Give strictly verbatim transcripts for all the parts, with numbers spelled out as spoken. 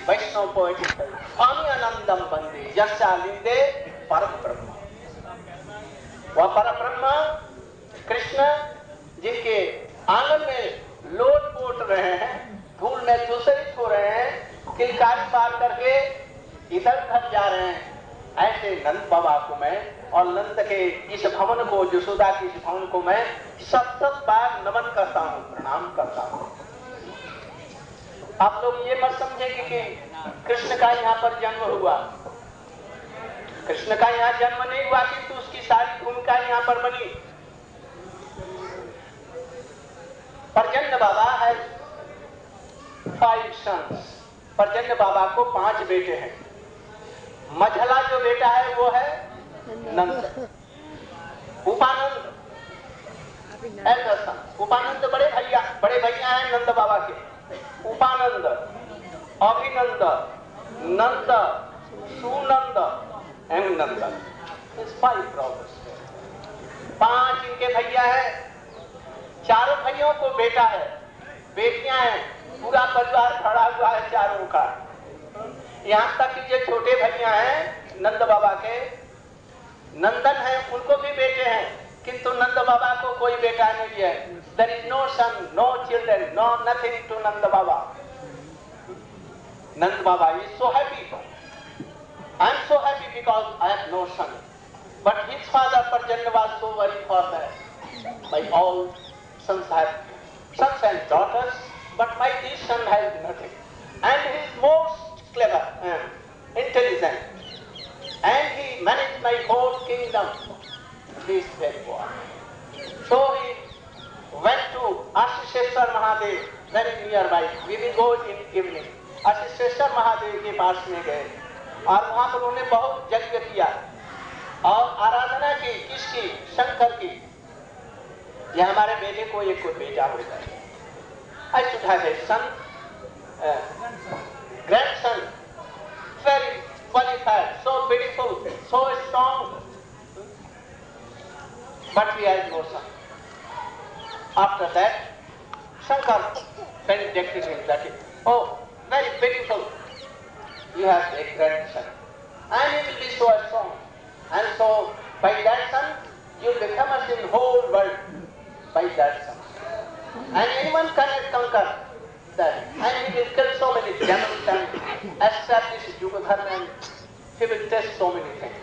वैष्णव poetic स्वामी आनंदम बंदे यशालिंदे परम ब्रह्म। वह परम ब्रह्म कृष्ण जिनके आंगन में लोट पोट रहे हैं, धूल में दूषित हो रहे हैं, किलकारी पार करके इधर उधर जा रहे हैं, ऐसे नंद बाबा को मैं और नंद के इस भवन को, यशोदा के इस भवन को मैं सत सत बार नमन करता हूँ, प्रणाम करता हूँ। आप लोग ये मत समझे कि, कि कृष्ण का यहाँ पर जन्म हुआ। कृष्ण का यहाँ जन्म नहीं हुआ, किंतु तो उसकी सारी भूमिका यहाँ पर बनी। परजन्य बाबा है फाइव सन्स। परजन्य बाबा को पांच बेटे हैं। मझला जो बेटा है वो है नंद। उपानंद उपानंद बड़े भैया बड़े भैया हैं नंद बाबा के। उपानंद, अभिनंद, नंद, सुनंद एवं नंदन, फाइव ब्रदर्स। पांच इनके भैया है। चारों भाइयों को बेटा है, बेटियां हैं। पूरा परिवार खड़ा हुआ है चारों का। यहाँ तक कि जो छोटे भैया हैं नंद बाबा के, नंदन है, उनको भी बेटे हैं, किंतु नंद बाबा को कोई बेटा नहीं है। There is no son, no children, no nothing to Nanda Baba. Nanda Baba is so happy. I am so happy because I have no son. But his father Parjanya was so worried for that. My all sons have sons and daughters, but my this son has nothing. And he is most clever and intelligent. And he managed my whole kingdom. This very boy. So he went to Ashisheshwar Mahadev, very nearby. We will go in evening. Ashisheshwar Mahadev के पास में गए और वहाँ पर उन्होंने बहुत यज्ञ किया और आराधना की। किसकी? शंकर की। ये हमारे बेटे को एक कोई बेटा होता है। I should have a son, uh, grandson, very qualified, so beautiful, so strong. But he has no son. After that, Shankar benedicted him that, oh, very beautiful, you have a grandson, and he will be so strong. And so, by that son, you will be famous in the whole world, by that son. And anyone cannot conquer that. And he will kill so many demons and establish Yuga Dharma, and he will test so many things.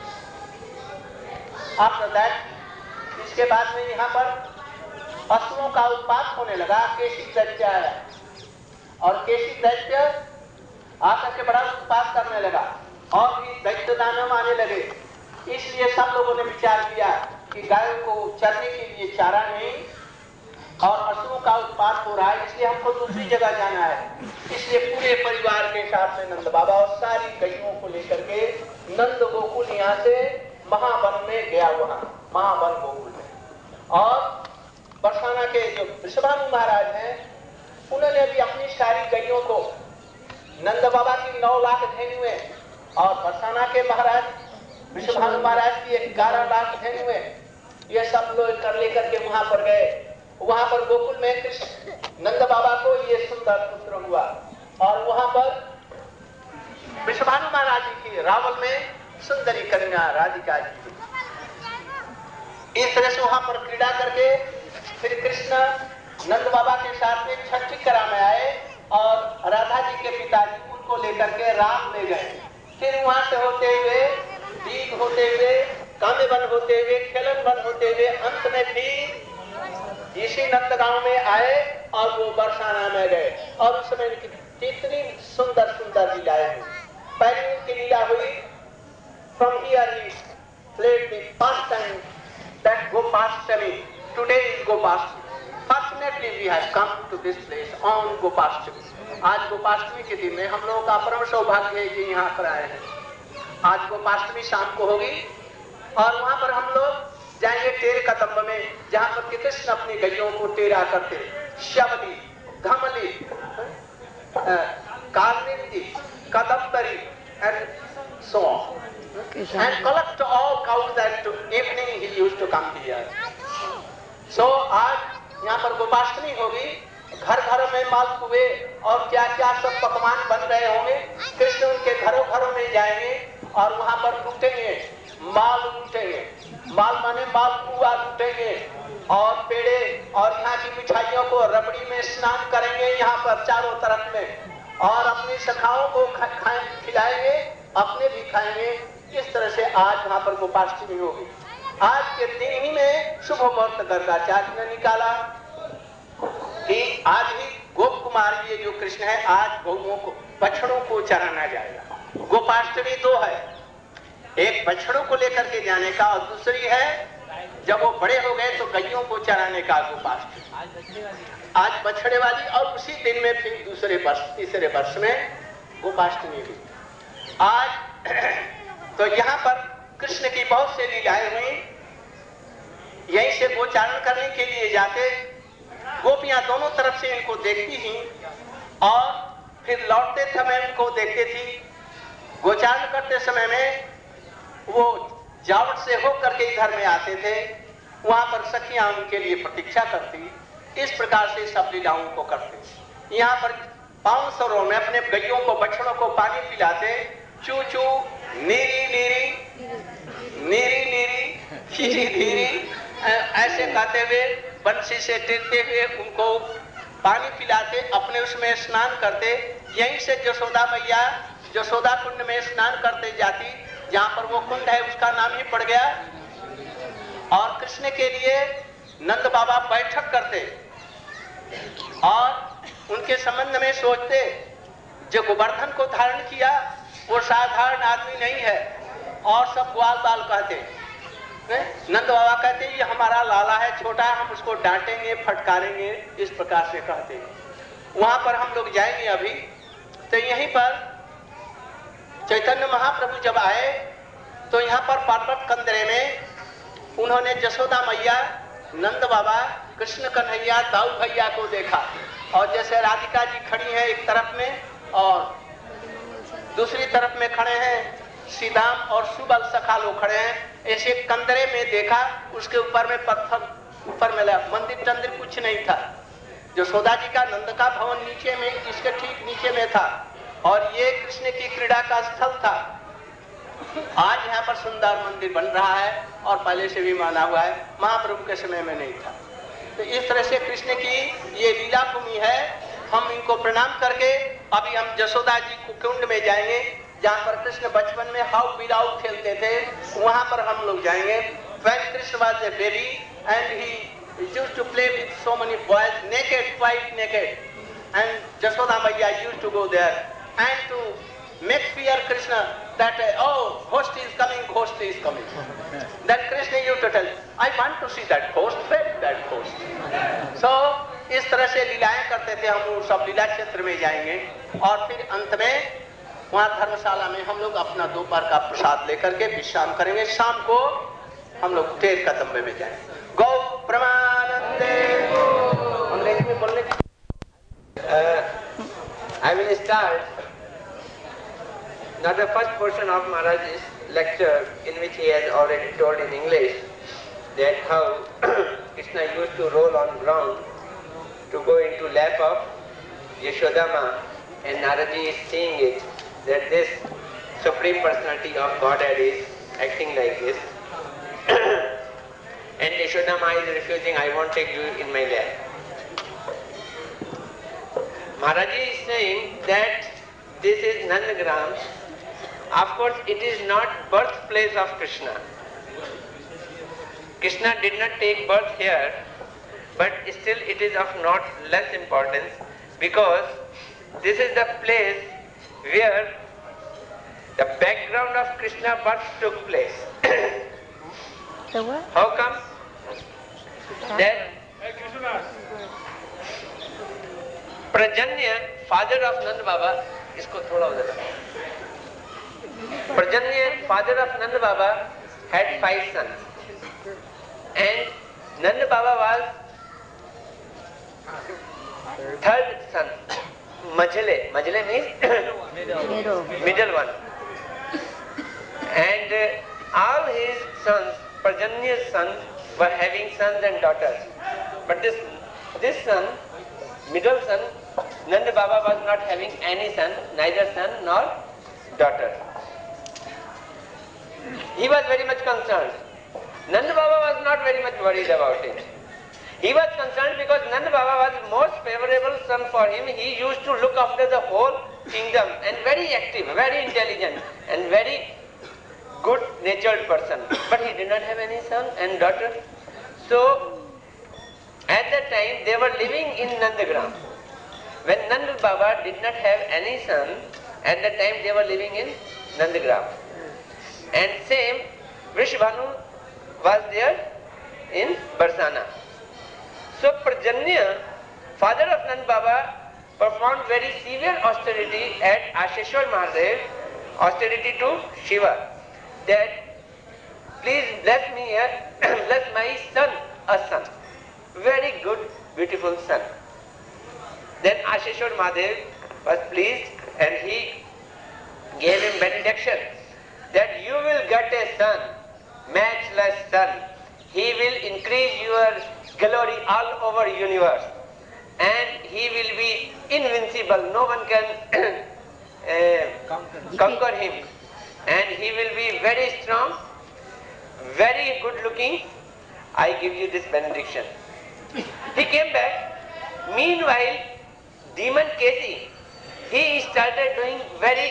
After that, इसके बाद में यहाँ पर असुरों का उत्पात होने लगा। केशी दैत्य आया और केशी दैत्य आकर के बड़ा उत्पात करने लगा और भी दैत्य दानव आने लगे। इसलिए सब लोगों ने विचार किया कि गायों को चरने के लिए चारा नहीं और असुरों का उत्पात हो रहा है, इसलिए हमको दूसरी जगह जाना है। इसलिए पूरे परिवार के साथ में नंद बाबा और सारी गायों को लेकर के नंद गोकुल यहाँ से महावन में गया। वहाँ महावन गोकुल में और बरसाना के जो वृषभानु महाराज हैं उन्होंने भी अपनी सारी गायों को, नंद बाबा की नौ लाख धेनुए और बरसाना के महाराज वृषभानु महाराज की ग्यारह लाख धेनुए, ये सब लोग कर लेकर के वहां पर गए। वहां पर गोकुल में कृष्ण नंद बाबा को ये सुंदर पुत्र हुआ और वहां पर वृषभानु महाराज जी की रावल में सुंदरी कन्या राधिका जी। इस तरह से वहां पर क्रीड़ा करके फिर कृष्ण नंद बाबा के साथ में छठीकरा में आए और राधा जी के पिताजी उनको लेकर के राम ले गए। फिर वहां से होते हुए दीघ होते हुए काम्यवन होते हुए खेलन होते हुए अंत में फिर इसी नंदगांव में आए और वो बरसाना में गए और उस समय कितनी सुंदर सुंदर लीलाएं हुई। पहली उनकी लीला हुई from here he played the pastime that Gopastami. Today is Gopastami. Fortunately, we have come to this place on Gopastami. आज गोपाष्टमी के दिन में हम लोगों का परम सौभाग्य है कि यहाँ पर आए हैं। आज गोपाष्टमी शाम को होगी और वहाँ पर हम लोग जाएंगे टेर कदम्ब में, जहाँ पर कि कृष्ण अपनी गैयों को टेरा करते, Shibli, घमली, कार्निंदी, Kadambari and so on. And collect all cows that evening he used to come here. So आज यहाँ पर गोपाष्टमी होगी, घर घर में मालपुए और क्या क्या सब पकवान बन रहे होंगे। कृष्ण उनके घरों घरों में जाएंगे और वहां पर लूटेंगे, माल लूटेंगे। माल माने मालपुआ लूटेंगे और पेड़े और यहाँ की मिठाइयों को रबड़ी में स्नान करेंगे यहाँ पर चारों तरफ में, और अपनी सखाओं को खाएं खिलाएंगे, अपने भी खाएंगे। इस तरह से आज वहां पर गोपाष्टमी होगी। आज के दिन ही में शुभ मुहूर्त गर्गाचार्य ने निकाला कि आज ही गोप कुमार ये जो कृष्ण है आज गौओं को बछड़ों को चराना जाएगा। गोपाष्टमी दो है, एक बछड़ों को लेकर के जाने का और दूसरी है जब वो बड़े हो गए तो गैयों को चराने का गोपाष्टमी। आज बछड़े वाली और उसी दिन में फिर दूसरे वर्ष तीसरे वर्ष में गोपाष्टमी हुई। आज तो यहाँ पर कृष्ण की बहुत से लीलाएं हुई। यहीं से गोचारण करने के लिए जाते, गोपियां दोनों तरफ से इनको देखती ही और फिर लौटते समय इनको देखती थी। गोचारण करते समय में वो जावट से होकर के इधर में आते थे, वहां पर सखियां उनके लिए प्रतीक्षा करती। इस प्रकार से सब लीलाओं को करते। यहाँ पर पांव सरों में अपने गैयों को बछड़ों को पानी पिलाते, चू चू नीरी नीरी नीरी नीरी धीरी धीरी ऐसे कहते हुए बंसी से टेरते हुए उनको पानी पिलाते, अपने उसमें स्नान करते। यहीं से यशोदा मैया यशोदा कुंड में स्नान करते जाती, जहाँ पर वो कुंड है उसका नाम ही पड़ गया। और कृष्ण के लिए नंद बाबा बैठक करते और उनके संबंध में सोचते। जो गोवर्धन को धारण किया वो साधारण आदमी नहीं है और सब ग्वाल बाल कहते। नंद बाबा कहते ये हमारा लाला है, छोटा है, हम उसको डांटेंगे फटकारेंगे, इस प्रकार से कहते। वहां पर हम लोग जाएंगे अभी। तो यहीं पर चैतन्य महाप्रभु जब आए तो यहाँ पर पर्वत कंदरे में उन्होंने जसोदा मैया, नंद बाबा, कृष्ण कन्हैया, दाऊ भैया को देखा। और जैसे राधिका जी खड़ी है एक तरफ में और दूसरी तरफ में खड़े हैं सीधाम और सुबल सखा लोग खड़े हैं, ऐसे कंदरे में देखा। उसके ऊपर में पत्थर ऊपर में लगा, मंदिर टंदिर कुछ नहीं था। जसोदा जी का नंद का भवन नीचे में, इसके ठीक नीचे में था और ये कृष्ण की क्रीड़ा का स्थल था। आज यहाँ पर सुंदर मंदिर बन रहा है और पहले से भी माना हुआ है, महाप्रभु के समय में नहीं था। तो इस तरह से कृष्ण की ये लीला भूमि है। हम इनको प्रणाम करके अभी हम जसोदा जी कुंड में जाएंगे, जहाँ पर कृष्ण बचपन में हाउ बिलाउ खेलते थे, वहां पर हम लोग जाएंगे। When Krishna was a baby and he used to play with so many boys, naked, quite naked, and Jasoda Maiya used to go there and to make fear Krishna that oh, ghost is coming, ghost is coming. Then Krishna used to tell, I want to see that ghost, where that ghost. So इस तरह से लीलाएं करते थे। हम सब लीला क्षेत्र में जाएंगे और फिर अंत में वहाँ धर्मशाला में हम लोग अपना दोपहर का प्रसाद लेकर के विश्राम करेंगे। शाम को हम लोग तेर कदम्बे में जाएंगे। गौ प्रमानंदे। अंग्रेजी में बोलने की I will start now the first portion of Maharaj's lecture, in which he has already told in English that how Krishna used to roll on ground to go into lap of Yashodama, and Naraji is seeing it, that this Supreme Personality of Godhead is acting like this. And Yashodama is refusing, I won't take you in my lap. Maharaji is saying that this is Nandagram. Of course, it is not birthplace of Krishna. Krishna did not take birth here, but still it is of not less importance, because this is the place where the background of Krishna birth took place. The what? How come? That Prajanya, father of Nand Baba, isko thoda ho jata. Prajanya, father of Nand Baba, had five sons, and Nand Baba was third son. Majle, Majle means Middle. middle one. And uh, all his sons, Prajanya's sons, were having sons and daughters. But this this son middle son, Nanda Baba was not having any son, neither son nor daughter. He was very much concerned. Nanda Baba was not very much worried about it. He was concerned because Nanda Baba was the most favorable son for him. He used to look after the whole kingdom and very active, very intelligent and very good natured person. But he did not have any son and daughter. So at that time they were living in Nandagram. When Nanda Baba did not have any son, at that time they were living in Nandagram. And same Vrishabhanu was there in Barsana. So Prajanya, father of Nanda Baba, performed very severe austerity at Asheshwar Mahadev, austerity to Shiva, that please bless me here, bless my son, a son. Very good, beautiful son. Then Asheshwar Mahadev was pleased and he gave him benediction that you will get a son, matchless son. He will increase your glory all over universe and he will be invincible. No one can uh, conquer him. And he will be very strong, very good looking. I give you this benediction. He came back. Meanwhile, demon Kesi, he started doing very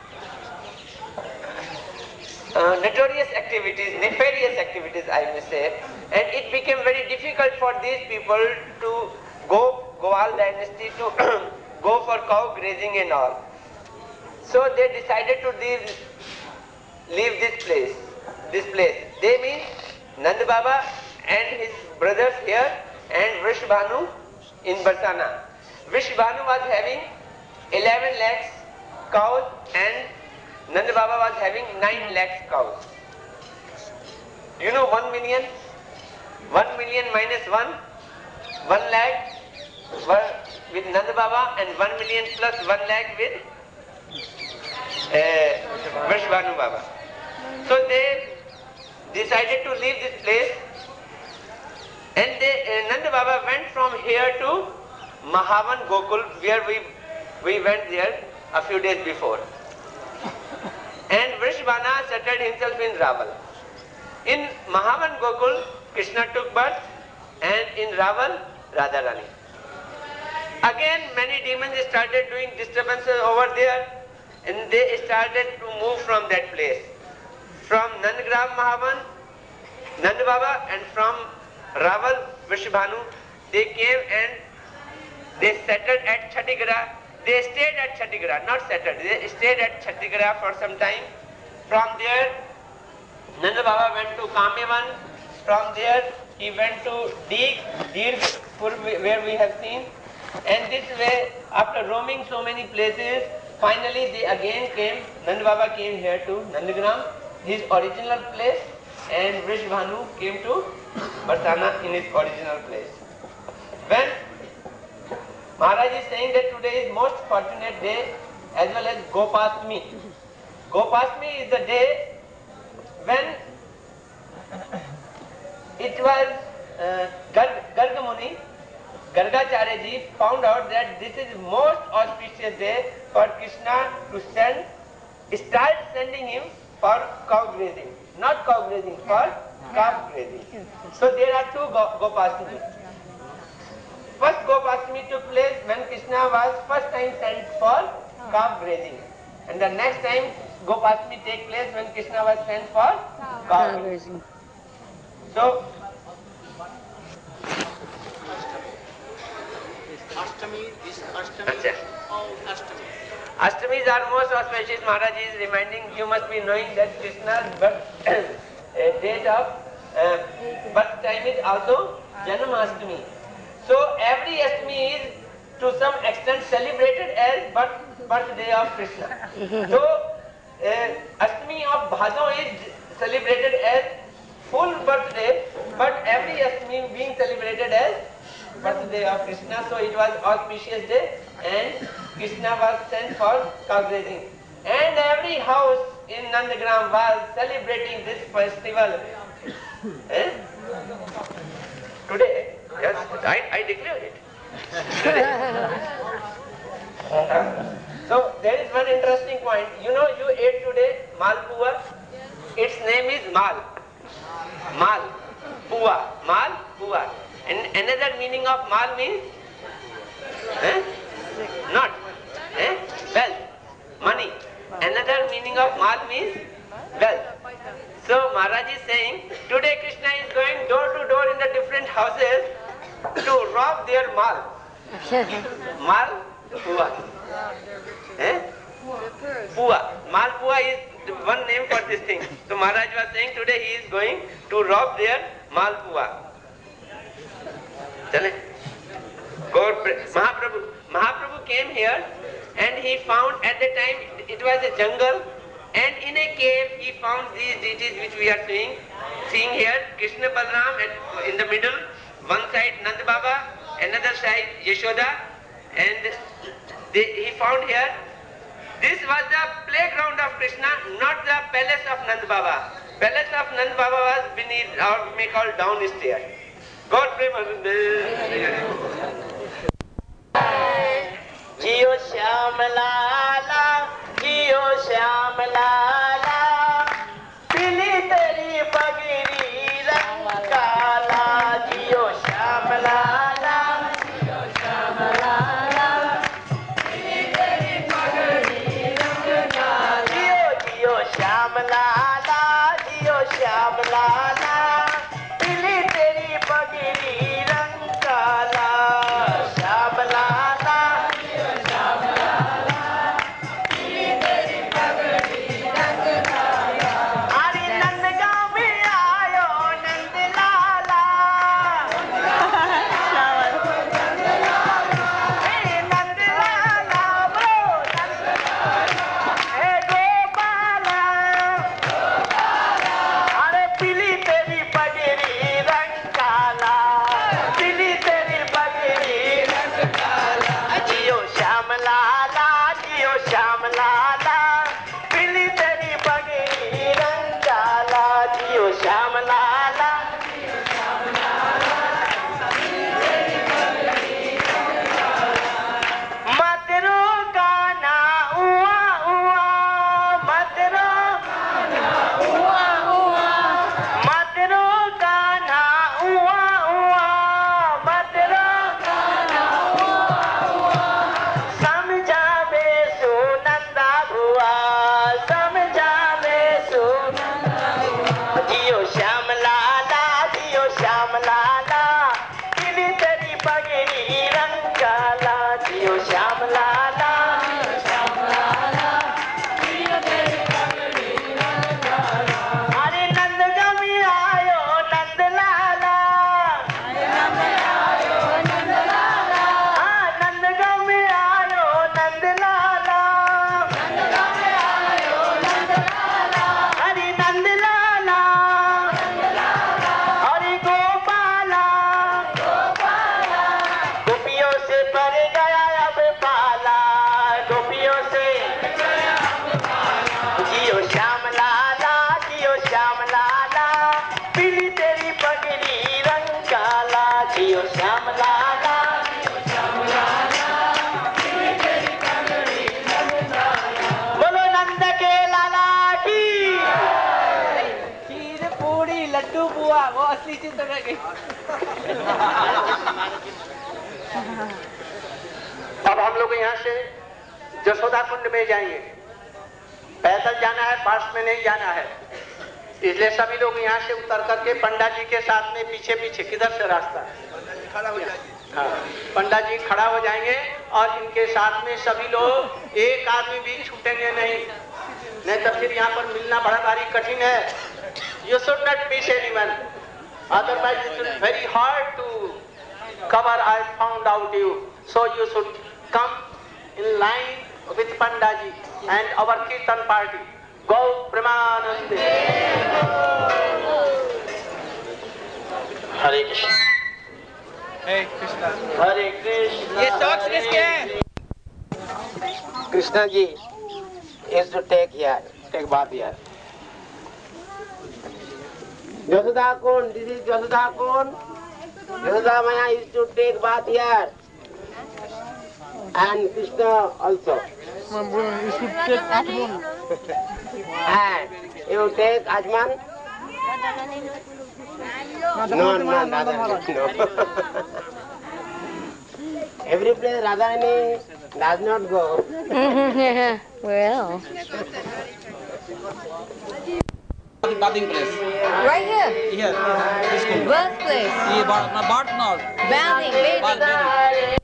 uh, notorious activities, nefarious activities I may say, and it became very difficult for these people to go, Goal dynasty to go for cow grazing and all. So they decided to leave, leave this place, this place. They mean Nanda Baba and his brothers here and Vrishabhanu in Barsana. Vrishabhanu was having eleven lakhs cows and Nanda Baba was having nine lakhs cows. You know one million? one million minus one, one lakh were with Nanda Baba and one million plus one lakh with uh, Vrishabhanu Baba. So they decided to leave this place and they, uh, Nanda Baba went from here to Mahavan Gokul where we, we went there a few days before. And Vrishabhana settled himself in Raval. In Mahavan Gokul, Krishna took birth and in Raval, Radharani. Again many demons started doing disturbances over there and they started to move from that place. From Nandagram Mahavan, Nanda Baba and from Raval, Vrishabhanu, they came and they settled at Chhattisgarh. They stayed at Chhattisgarh, not settled, they stayed at Chhattisgarh for some time. From there, Nanda Baba went to Kamyavan. From there, he went to Deeg, Dirghpur, where we have seen. And this way, after roaming so many places, finally they again came, Nanda Baba came here to Nandagram, his original place, and Vrishabhanu came to Barsana in his original place. When Maharaj is saying that today is most fortunate day as well as Gopastmi. Gopastmi is the day when it was uh, Garga Muni, Gargacharya ji found out that this is most auspicious day for Krishna to send, start sending him for cow grazing. Not cow grazing, for calf grazing. So there are two Go Gopastami. First Gopastami took place when Krishna was first time sent for calf grazing. And the next time Gopastami take place when Krishna was sent for cow grazing. So Ashtami, this Ashtami, all Ashtami. Ashtamis are most auspicious. Maharaj is reminding you must be knowing that Krishna's birth uh, date of uh, birth time is also Janmashtami. So every Ashtami is to some extent celebrated as birth, birthday of Krishna. So uh, Ashtami of Bhadon is celebrated as full birthday, but every Ashtami being celebrated as birthday of Krishna. So it was auspicious day and Krishna was sent for cow grazing. And every house in Nandagram was celebrating this festival. eh? Today, yes, I, I declare it. So there is one interesting point. You know, you ate today malpua. Its name is mal. Mal. Pua. Mal. Pua. And another meaning of mal means eh? Not. Eh? Wealth. Money. Another meaning of mal means wealth. So Maharaj is saying, today Krishna is going door to door in the different houses to rob their mal. Mal. Pua. Eh? Pua. Mal Pua is one name for this thing. So Maharaj was saying today he is going to rob their Mal Pua. Chale. Mahaprabhu. Mahaprabhu came here and he found at the time it was a jungle, and in a cave he found these deities which we are seeing. Seeing here Krishna Balram at, in the middle, one side Nand Baba, another side Yashoda, and they, he found here. This was the playground of Krishna, not the palace of Nand Baba. Palace of Nand Baba was beneath, or we may call downstairs. God Premanande. Jiyo Shyam Lala, Jiyo Shyam Lala, Pili Teri Pagiri Rang Kala, Jiyo Shyam Lala, Jiyo Shyam Lala, Pili Teri Pagiri Rang Kala, Jiyo Jiyo Shyam Lala, Jiyo Shyam Lala, Pili Teri Pagiri Rang Kala, Shyam Lala. अब हम लोग यहाँ से जसोदा कुंड में जाएंगे। पैदल जाना है, बस में नहीं जाना है, इसलिए सभी लोग यहाँ से उतर करके पंडा जी के साथ में पीछे पीछे किधर से रास्ता खड़ा हो जाएंगे। हाँ, पंडा जी खड़ा हो जाएंगे और इनके साथ में सभी लोग, एक आदमी भी छूटेंगे नहीं, नहीं तो फिर यहाँ पर मिलना बड़ा भारी कठिन है। You should not miss anyone, otherwise it is very hard to cover. I found out you, so you should come in line with Pandaji and our Kirtan party. Go Premanande. Hare Krishna. Hey Krishna. Hare Krishna. ये socks किसके हैं? Krishna ji is to take here, take bath here. Yashoda Kund, this is Yashoda Kund. Yashoda Maya is to take bath here. and Krishna also. You should take Atman. And you take Ajman? No, no, Radharani, no. Every place Radharani does not go. Well. Bathing place. Right here. Here. This school. Birthplace. ये बात ना बात ना. Bathing, bathing.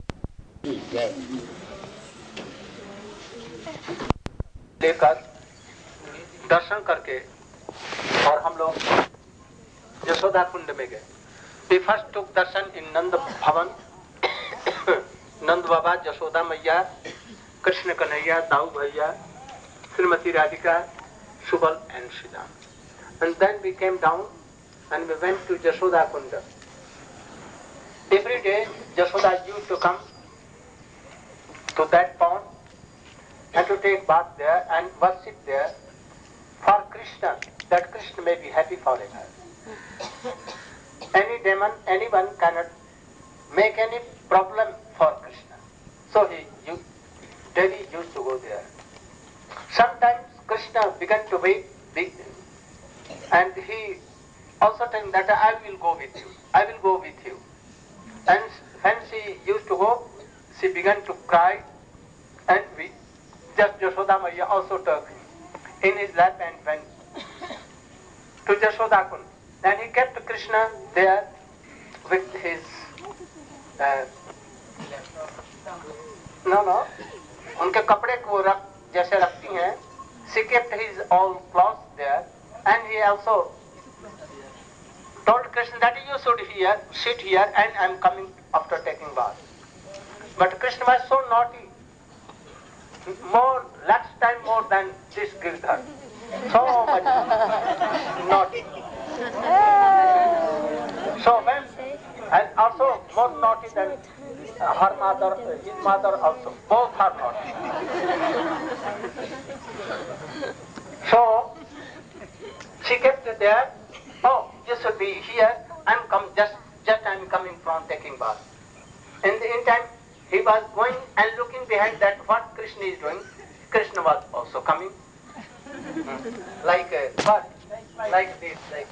लेकर दर्शन करके और हम लोग यशोदा कुंड में गए. We first took darshan in Nand Bhavan. Nand Baba, Yashoda Maiya, Krishna Kanhaiya, Dau Bhaiya, Srimati Radhika, Subal and Sridham. And then we came down and we went to Yashoda Kunda. Every day Yashoda used to come to that pond and to take bath there and worship there for Krishna, that Krishna may be happy forever. Any demon, anyone cannot make any problem for Krishna. So he used, daily used to go there. Sometimes Krishna began to be big and he also told that I will go with you, I will go with you. And when she used to go, she began to cry and we just Yashoda Maiya also took him in his lap and went to Yashoda Kund. And he kept Krishna there with his uh, no no उनके कपड़े को रख जैसे रखती हैं. She kept his all clothes there and he also told Krishna that you should here sit here and I am coming after taking bath. But Krishna was so naughty, more last time more than this Girdhar, so much naughty. So when and also more naughty than her mother, his mother also, both are naughty. So she kept it there. Oh, you should be here. I'm come just just I'm coming from taking bath. In the meantime, he was going and looking behind that what Krishna is doing. Krishna was also coming, like a what, like this, like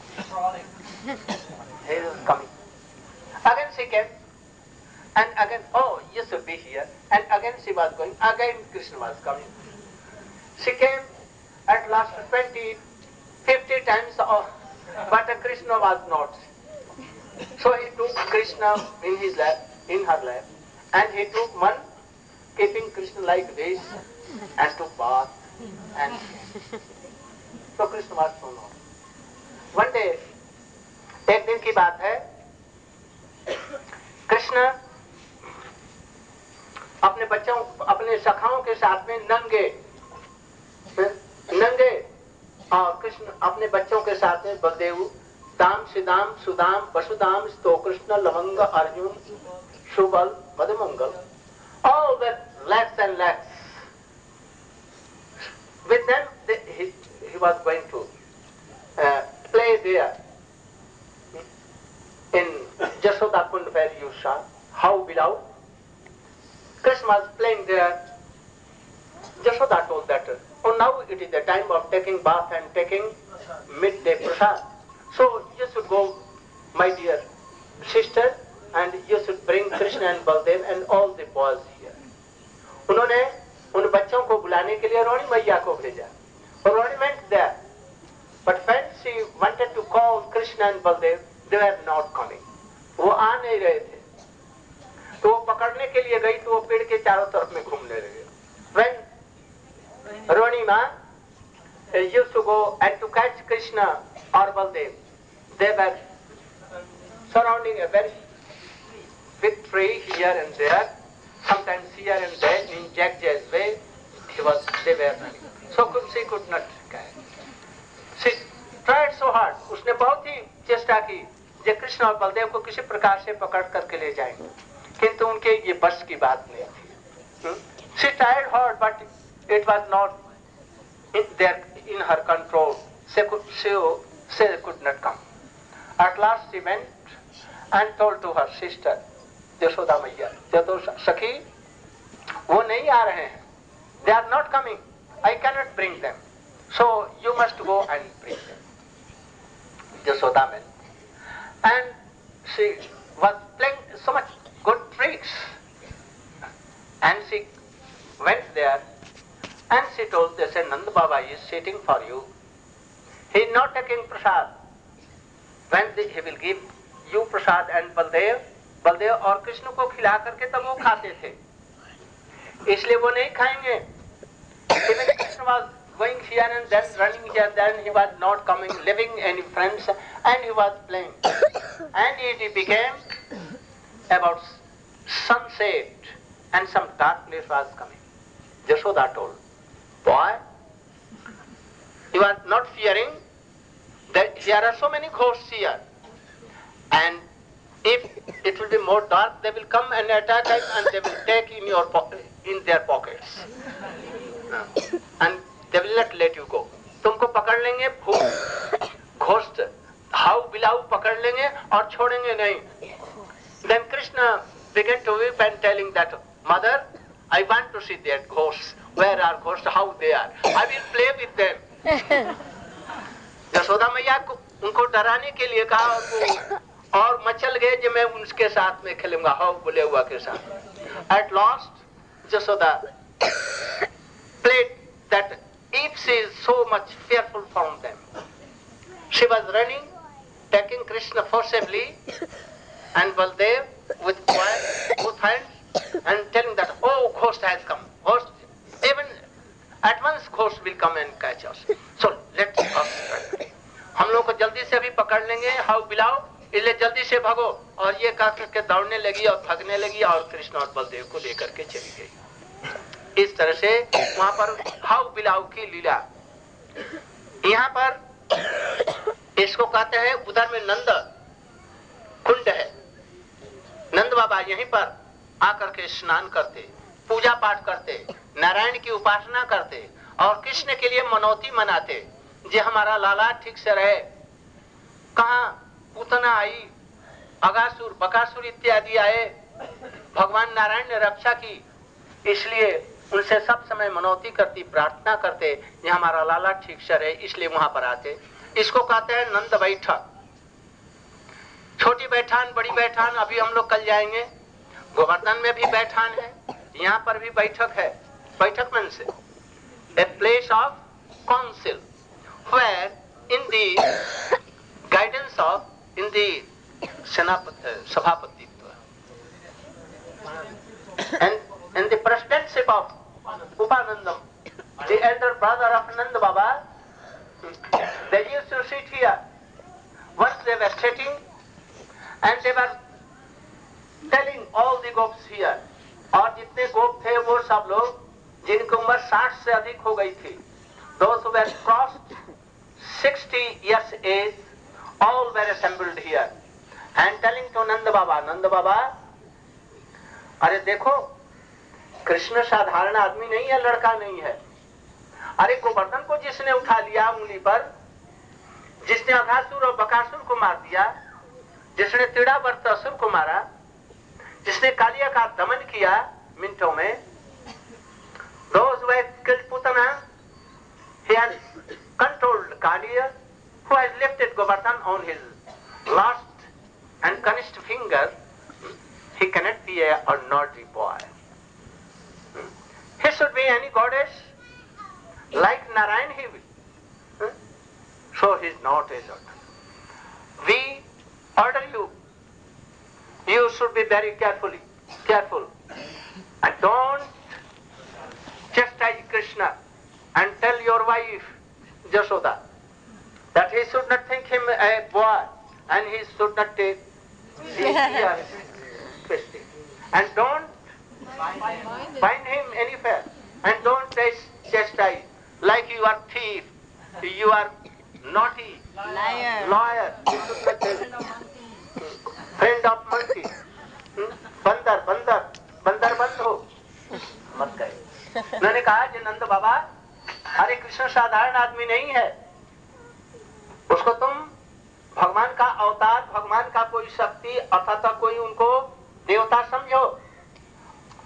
he was coming. Again she came, and again, oh, you should be here. And again she was going. Again Krishna was coming. She came at last twenty, fifty times, oh, but Krishna was not. So he took Krishna in his lap, in her lap, and he took one, keeping Krishna like this, and took bath, and so Krishna was so not. One day, एक दिन की बात है, कृष्ण अपने बच्चों, अपने सखाओं के साथ में नंगे, नंगे, और कृष्ण अपने बच्चों के साथ में बलदेव, दाम, सिदाम, सुदाम, वसुदाम, स्तो कृष्ण, लवंग, Arjun, Subal, Madhumangal, all the lakhs and lakhs. With them, they, he, he was going to uh, play there in Yashoda Kund, where you saw how below Krishna was playing there. Yashoda told that, oh, now it is the time of taking bath and taking midday prasad. So you should go, my dear sister, and you should bring Krishna and Baldev and all the boys here. उन्होंने उन बच्चों को बुलाने के लिए रोणी मैया को भेजा. रोणी went there, but when she wanted to call Krishna and Baldev, they were not coming. वो आ नहीं रहे थे. तो वो पकड़ने के लिए गई तो वो पेड़ के चारों तरफ में घूमने लगे. When Roni Ma used to go and to catch Krishna or Baldev, they were surrounding a very big tree here and there, sometimes here and there in Jagjay's way. He was, they were running. So could, she could not catch. She tried so hard. उसने बहुत ही चेष्टा की जे कृष्ण और बलदेव को किसी प्रकार से पकड़ करके ले जाएंगे, किंतु उनके ये बस की बात नहीं थी. She tried hard, but it was not in their in her control. She could, she, she could not come. At last she went and told to her sister, Yashoda Maiya, Yado Sakhi, वो नहीं आ रहे हैं. They are not coming. I cannot bring them. So you must go and bring them. Yashoda went. And she was playing so much good tricks. And she went there and she told, they said, Nanda Baba is sitting for you. He is not taking prasad. When the, he will give you prasad and Baldev, Baldev और कृष्ण को खिला करके तब वो खाते थे. इसलिए वो नहीं खाएंगे. Even Krishna was going here and then, running here, then he was not coming, leaving any friends, and he was playing. And it became about sunset, and some dark place was coming. Yashoda told, boy, you are not fearing that here are so many ghosts here, and if it will be more dark, they will come and attack us, and they will take in your po in their pockets, uh, and they will not let you go. तुमको पकड़ लेंगे भूत, ghost, how बिलाऊ पकड़ लेंगे और छोड़ेंगे नहीं. Then Krishna began to weep and telling that, Mother, I want to see their ghosts. Where are ghosts? How they are? I will play with them. Yashoda मैया को उनको डराने के लिए कहा और, और मचल गए कि मैं उनके साथ में खेलूंगा, हाउ बोले हुआ के साथ. At last, Yashoda played that if she is so much fearful from them, she was running, taking Krishna forcibly, and Baldev with both hands, and telling that, oh, ghost has come. Ghost, even at once ghost will come and catch us. So let us run. हम लोग को जल्दी से अभी पकड़ लेंगे, how बिलाओ, इसलिए जल्दी से भागो. और ये कह करके दौड़ने लगी और भागने लगी और कृष्ण और बलदेव को लेकर के चली गई. इस तरह से वहां पर हाउ बिलाओ की लीला. यहाँ पर इसको कहते हैं, उधर में नंद कुंड है. नंद बाबा यहीं पर आकर के स्नान करते, पूजा पाठ करते, नारायण की उपासना करते और कृष्ण के लिए मनौती मनाते, जे हमारा लाला ठीक से रहे. कहाँ पूतना आई, अगासुर बकासुर इत्यादि आए, भगवान नारायण ने रक्षा की, इसलिए उनसे सब समय मनौती करती, प्रार्थना करते, ये हमारा लाला ठीक से रहे, इसलिए वहां पर आते. इसको कहते हैं नंद बैठक. छोटी बैठान, बड़ी बैठान, अभी हम लोग कल जाएंगे. गोवर्धन में भी बैठान है, यहाँ पर भी बैठक है. बैठक मन से a place of council where in the guidance of in the sabhapatitva and in the presidency of Upanandam, the elder brother of Nanda Baba, they used to sit here. Once they were sitting and they were telling all the gopis here, और जितने गोप थे वो सब लोग जिनकी उम्र साठ से अधिक हो गई थी, those who were crossed sixty years age, all were assembled here and telling to Nanda Baba, Nanda Baba, अरे देखो कृष्ण साधारण आदमी नहीं है, लड़का नहीं है. अरे गोवर्धन को जिसने उठा लिया उंगली पर, जिसने अघासुर और बकासुर को मार दिया, जिसने त्रिडावर्तासुर को मारा, जिसने कालिया का दमन किया मिनटों में, those who had killed Putana, he has controlled Kaliya, who has lifted Govardhan on his last and Kanishta finger. He cannot be a ordinary boy. He should be any goddess, like Narayan he will. So he is not a daughter. We order you, you should be very carefully, careful, and don't chastise Krishna and tell your wife Yashoda that he should not think him a boy and he should not take his ear twisting. And don't find him anywhere and don't chastise like you are thief, you are naughty, Liar. lawyer, you should not tell. Friend of monkey, hmm? बंदर बंदर बंदर बंद हो मत गए. उन्होंने कहा कि नंद बाबा, हरे कृष्ण साधारण आदमी नहीं है, उसको तुम भगवान का अवतार, भगवान का कोई शक्ति अथवा कोई उनको देवता समझो.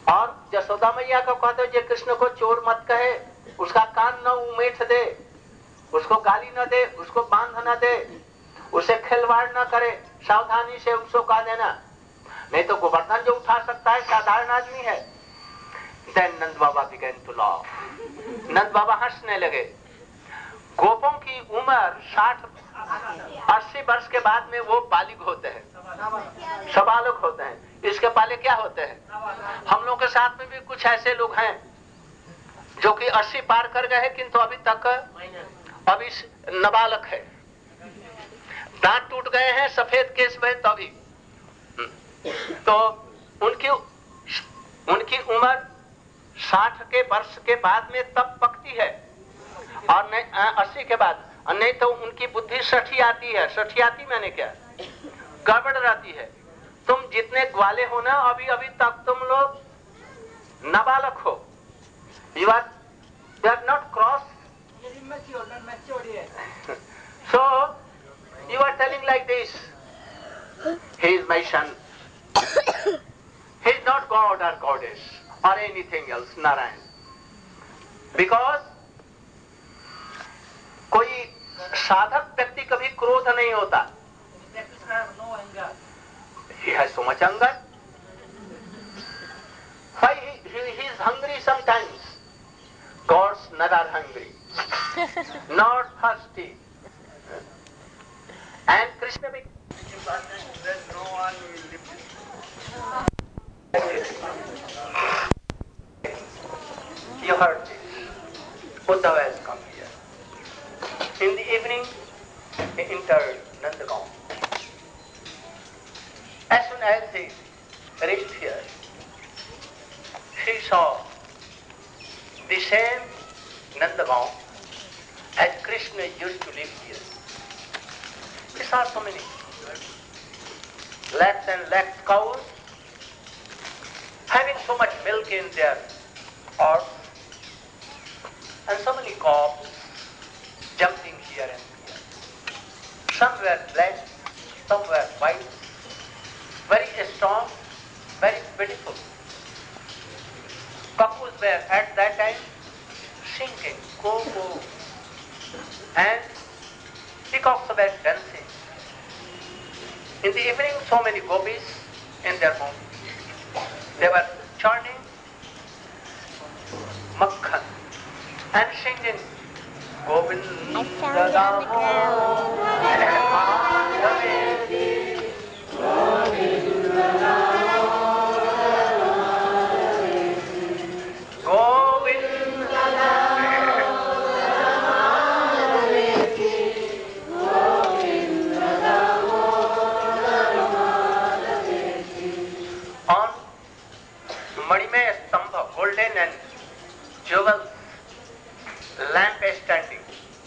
और यशोदा मैया को कहते हो जे कृष्ण को चोर मत कहे, उसका कान न उमेठ दे, उसको गाली न दे, उसको बांध न दे, उसे खिलवाड़ न करे, सावधानी से उसको कह देना, नहीं तो गोवर्धन जो उठा सकता है साधारण आदमी है। Then Nand Baba began to laugh. नंद बाबा हंसने लगे। गोपों की उम्र साठ अस्सी वर्ष के बाद में वो बालिग होते हैं, सबालक होते हैं। इसके पहले क्या होते हैं? हम लोग के साथ में भी कुछ ऐसे लोग हैं जो कि अस्सी पार कर गए हैं, किंतु अभी तक अभी नाबालक है, दांत टूट गए हैं, सफेद केस में तभी। तो उनकी उनकी उम्र साठ के वर्ष के बाद में तब पकती है, और नहीं अस्सी के बाद, और नहीं तो उनकी बुद्धि सठी आती है। सठी आती मैंने क्या, गड़बड़ रहती है। तुम जितने ग्वाले हो ना, अभी अभी तक तुम लोग नाबालक हो। You are you are not cross. So you are telling like this, he is my son, he is not God or goddess or anything else, Narayan. Because कोई साधक व्यक्ति कभी क्रोध नहीं होता। He has so much anger. Why he, he, he is hungry sometimes. Gods not are hungry, not thirsty. And Krishna be no one will live. You heard this. Uddhava has come here. In the evening, he entered Nandagaon. As soon as he reached here, he saw the same Nandagaon as Krishna used to live here. He saw so many lakhs and lakhs cows having so much milk in their horse, and so many calves jumping here and here. Some were black, some were white, very strong, very beautiful. Cuckoos were at that time singing, go, go, and peacocks were dancing. In the evening, so many gopis in their home, they were churning makhan and singing Govinda I found it on the ground. On Manimay Stambha, golden and jewel lamp is standing,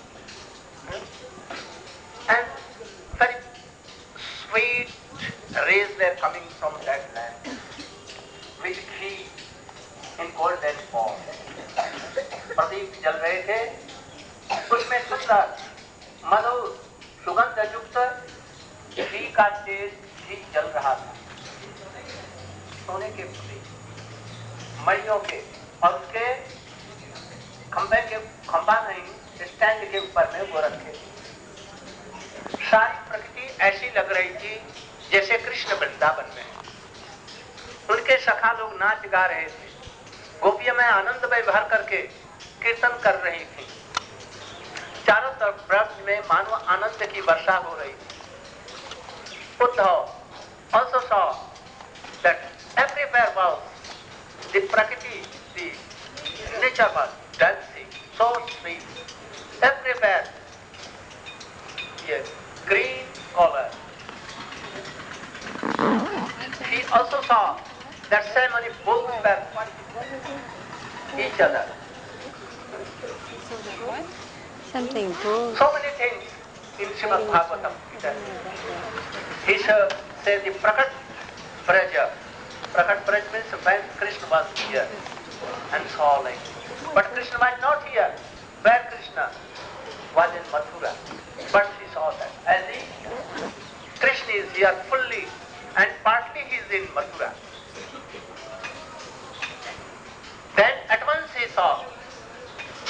and very sweet rays were coming from that lamp with ghee in golden form. Pradeep जल रहे थे, उसमें सुंदर मधुर सुगंध युक्त घी का तेज घी जल रहा था। सोने के मड़ियों के और उसके खंबे के खंबा नहीं स्टैंड के ऊपर में वो रखे। सारी प्रकृति ऐसी लग रही थी जैसे कृष्ण वृंदावन में। उनके सखा लोग नाच गा रहे थे, गोपियां में आनंद में भर करके कीर्तन कर रही थी। चारों तरफ ब्रह्म में मानो आनंद की वर्षा हो रही थी। Uddhav also saw that everywhere was the prakriti, the nature was dancing, so sweet. Everywhere, yes, green color. He also saw that so many bulls were each other. Something cool. So many things in Srimad Bhagavatam. He said the Prakat Braja. Prakat Braja means when Krishna was here and saw like. But Krishna was not here. Where Krishna was in Mathura. But he saw that. As he, Krishna is here fully and partly he is in Mathura.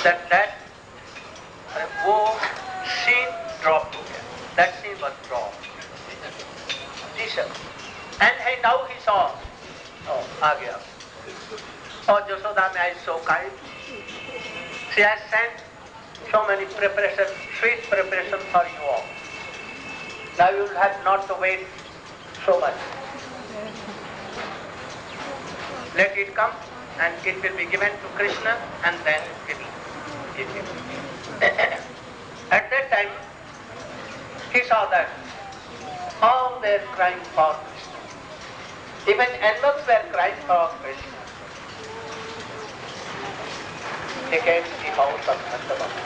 that that अरे वो scene dropped हो गया. That scene was dropped. Jesus. And he, now he saw. Oh, आ गया. Oh, Jashoda Maya is so kind. She has sent so many preparations, sweet preparations for you all. Now you will have not to wait so much. Let it come and it will be given to Krishna and then we will give him. At that time, he saw that all were crying for Krishna. Even animals were crying for Krishna. He came to the house of Nanda Baba.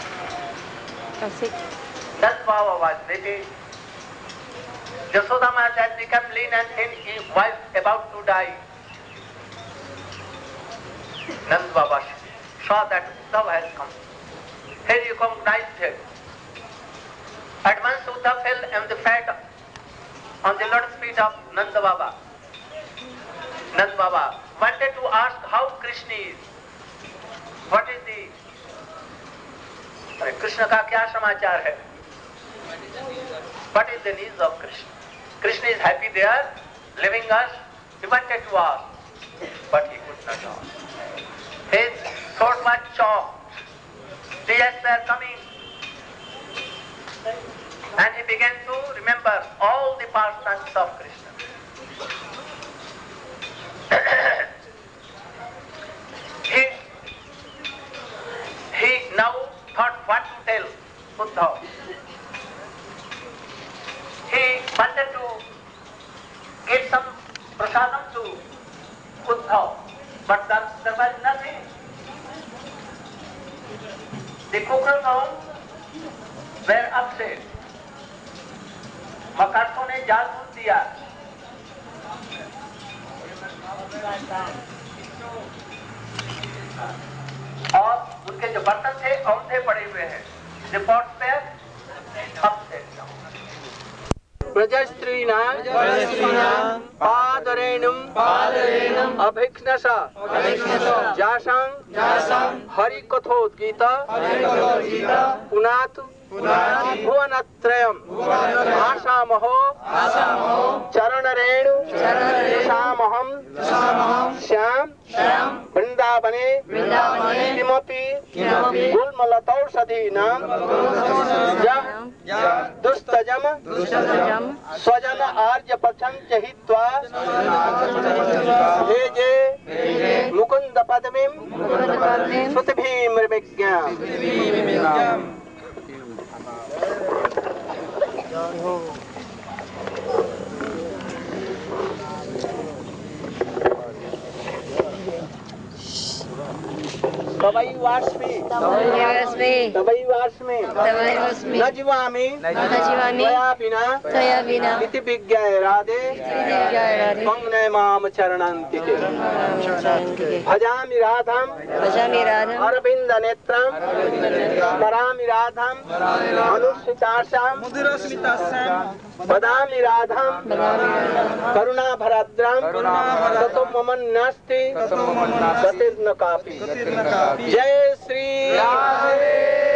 Nanda Baba was weeping. Jashoda Maya had become lean and thin, his wife about to die. Nanda Baba saw that Uddhava has come. He recognized him. At once Uddhava fell on the fat on the lotus feet of Nanda Baba. Nanda Baba wanted to ask how Krishna is. What is the अरे कृष्ण का क्या समाचार है? What is the needs of Krishna? Krishna is happy there, leaving us. He wanted to ask, but he could not ask. His throat was choked. Tears were coming. And he began to remember all the pastimes of Krishna. he, he now thought what to tell Uddhava. He wanted to give some prasadam to Uddhava, but there, there was nothing. The Kukrathons were upset. मकरसों ने जाल बुन दिया. और उनके जो बर्तन थे औंधे पड़े हुए हैं. The pots were upset down. प्रजस्त्रीणां पादरेणुं अभिघ्नसा जासां हरिकथोद्गीत पुनातु भुवनत्रयम् आसामहो चरणरेणु सामहं Shyam वृंदावने किमपि गुल्मलतौषधीनां दुस्तजम स्वजन आर्यपथं च हित्वा भेजे मुकुंद पदवीं श्रुतिभिर्विज्ञाम्. तवै वास्मि तवै वास्मि न जीवामि त्वया विना इति विज्ञाय राधे पंगने माम चरणन्ति ते. भजामि राधां अरविन्द नेत्रं स्मरामि राधां अनुस्मितासां वदामि राधां करुणाभराद्रां ततो मम नास्ति गतिर्न कापि. जय श्री राधे.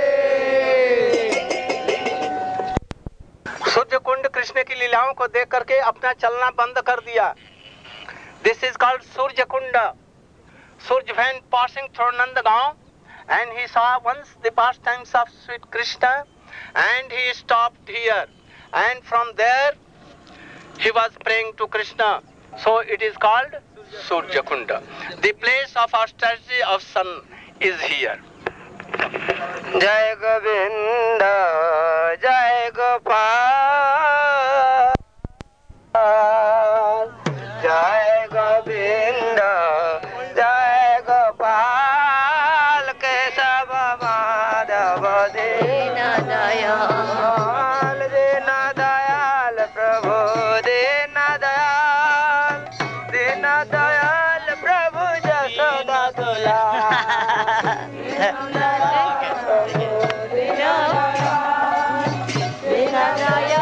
सूर्य कुंड कृष्ण की लीलाओं को देख करके अपना चलना बंद कर दिया. This is called Surya Kund. Surya when passing through Nandagaon and he saw once the pastimes of sweet Krishna and he stopped here and from there he was praying to Krishna. So it is called Surya Kunda. The place of austerity of sun is here. Jai Govinda, Jai Gopal, Jai Govinda, Jai Gopal, Kesava Madhava Dina Dayal, Dina Dayal, Prabhu Dina Dayal, Dina Dayal, Prabhu Jashoda Dulal. Dina Dayal,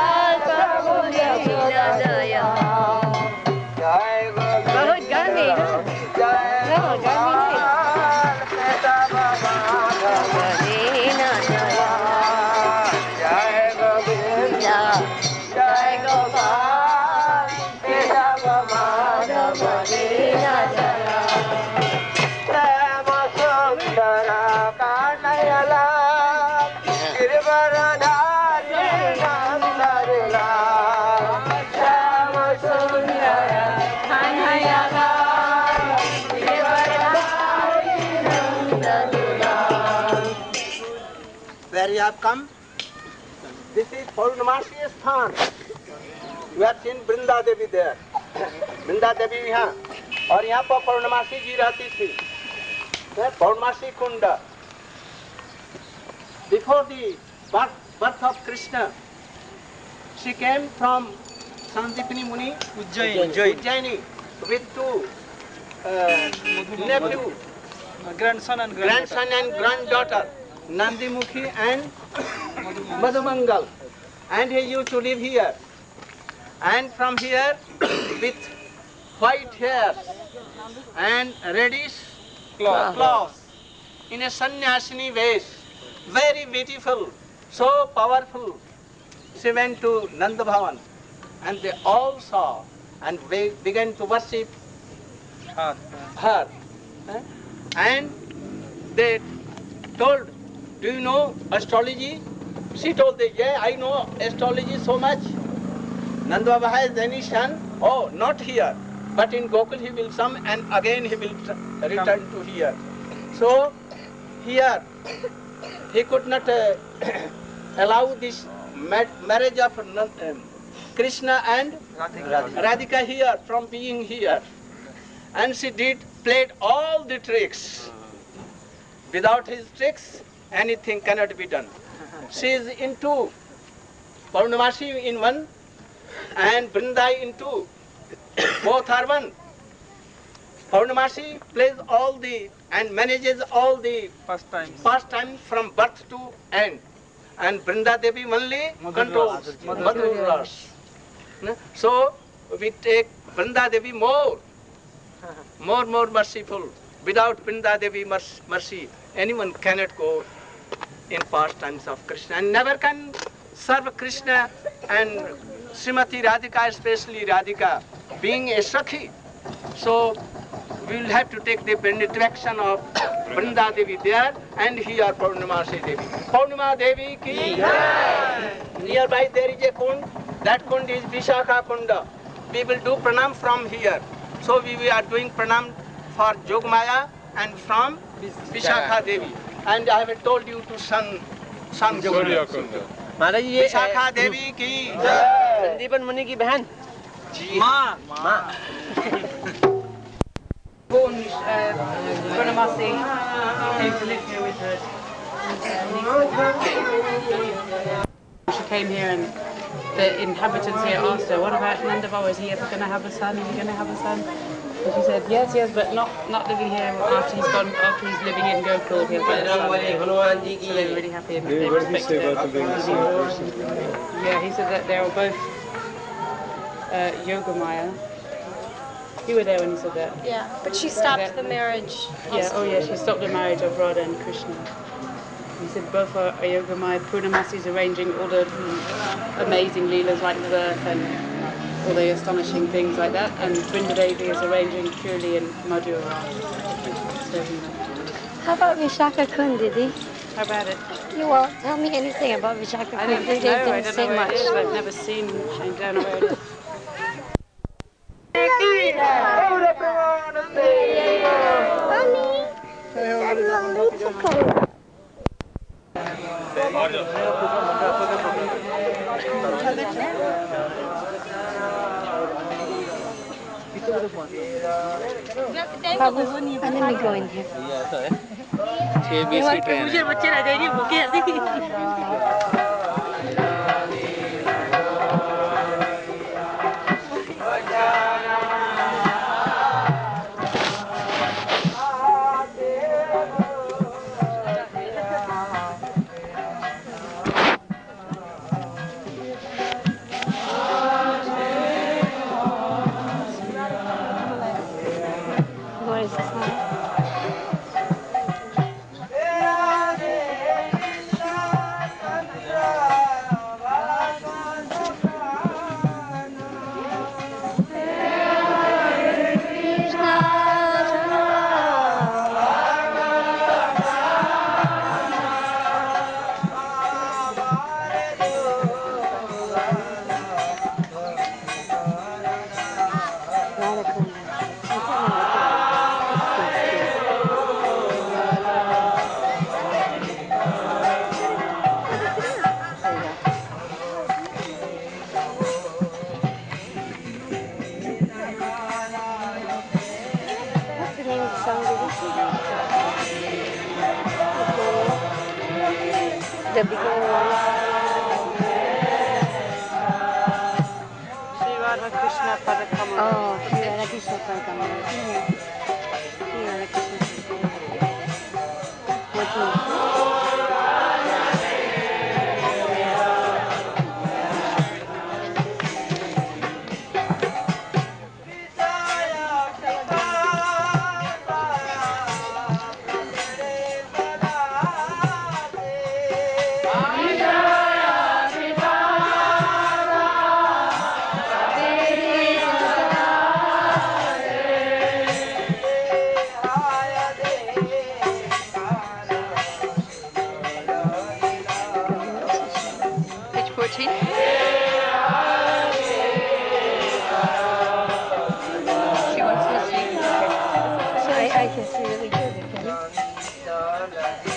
Where you have come? This is Purnamasi Sthan. You have seen Brinda Devi there. Brinda Devi यहाँ और यहाँ पर Purnamasi जी रहती थी. There Purnamasi Kunda. Before the birth, birth of Krishna, she came from Sandipani Muni, Ujjaini, Ujjaini with two uh, nephew, grandson and grandson and granddaughter, Nandimukhi and Madhumangal. And he used to live here. And from here, with white hair and reddish cloth, in a sannyasini ways, very beautiful, so powerful, she went to Nanda Bhavan. And they all saw and they began to worship her. her. And they told, do you know astrology? She told them, yeah, I know astrology so much. Nanda Baba has any son? Oh, not here. But in Gokul he will come and again he will return to here. So here he could not uh, allow this marriage of uh, Krishna and Radhika. Radhika here from being here. And she did, played all the tricks. Without his tricks, anything cannot be done. She is in two. Purnamasi in one and Vrindai in two. Both are one. Purnamasi plays all the and manages all the pastimes pastime from birth to end. And Vrinda Devi only controls Madhur Ras. So we take Vrinda Devi more, more, more merciful. Without Vrinda Devi mercy, anyone cannot go in pastimes of Krishna and never can serve Krishna and Srimati Radhika, especially Radhika, being a Sakhi. So we will have to take the benediction of Vrinda Devi there and here Purnamasi Devi. Purnama Devi ki jai. Nearby there is a kund. That kund is Vishakha Kunda. We will do pranam from here. So we are doing pranam for Jogmaya and from Vishakha Devi. And I have told you to son, son Kunda. महाराज ये विशाखा देवी की जय। संदीपन मुनि की बहन माँ माँ born uh, Purnamasi, came to live here with her. She came here and the inhabitants here asked her, what about Nanda Baba, is he ever going to have a son, is he going to have a son? And she said, yes, yes, but not not living here after he's gone, after he's living in Gokul, he'll get a son. So they were really happy and they respected her. Yeah, he said that they were both uh, Yogamaya. You were there when he said that. Yeah, but she stopped the marriage. Yeah, oh yeah, she stopped the marriage of Radha and Krishna. He said both are Yogamaya. Purnamasi is arranging all the amazing leelas like birth and all the astonishing things like that, and Vrinda Devi is arranging purely in Madhura. So, How about Vishakha Kund, Didi? how about it? You won't tell me anything about Vishakha Kund. I don't They know, I didn't don't say know where much. it is. I've never seen, I don't know where it is. Babu, and let me go in here. What is this now? The bigger one. Sri Radha Krishna Padakama. Oh, Sri Radha Krishna Padakama. Sri Radha Krishna Padakama. What more? fourteen? She wants to sing. I, I can see really good. Can you?